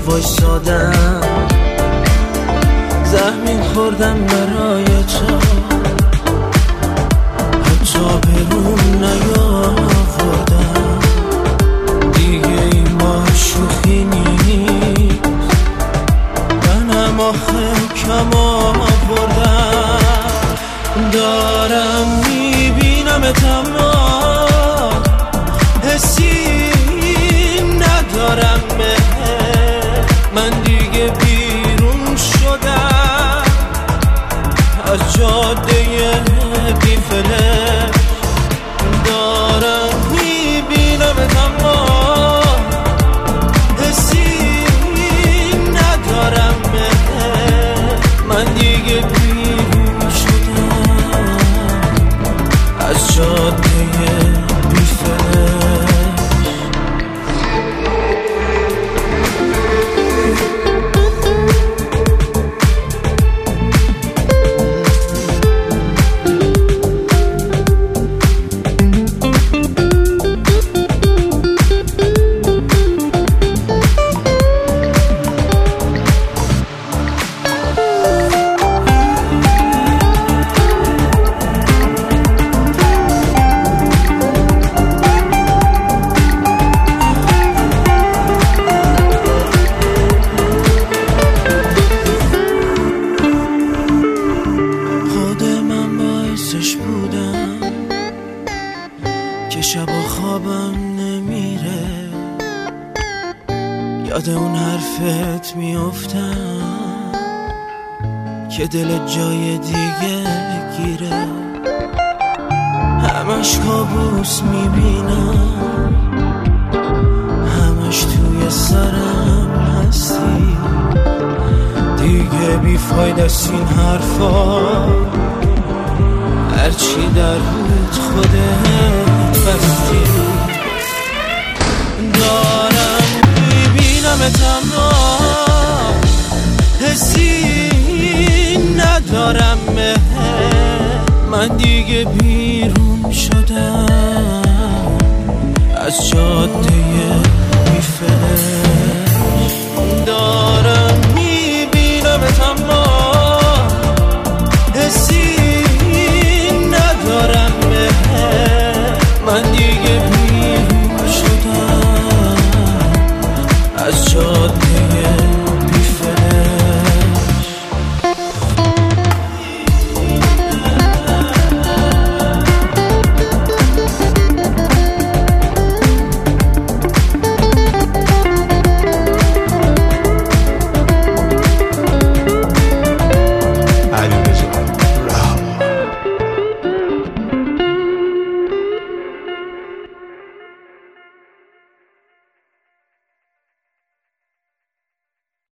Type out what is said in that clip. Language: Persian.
وایسادم، زخمی خوردم برای تو، حتی برون نیاوردم. دیگه این ما شوخی نیست، منم آخه کم آوردم. دارم میبینمت اما حسی ندارم، من دیگه بیرون شدم از جاده بیفله. دارم میبینمت اما حسی ندارم، من دیگه بیرون شدم از جاده بیفله. که شبا خوابم نمیره، یاد اون حرفت میافتم که دل جای دیگه گیره. همش کابوس میبینم، همش توی سرم هستی. دیگه بیفاید است این حرفا، هرچی در بود خودت بستی. دارم میبینمت اما حسی ندارم، من دیگه بیرون شدم از جاده بیفله. دارم میبینمت اما حسی ندارم، من دیگه بیرون شدم از جاده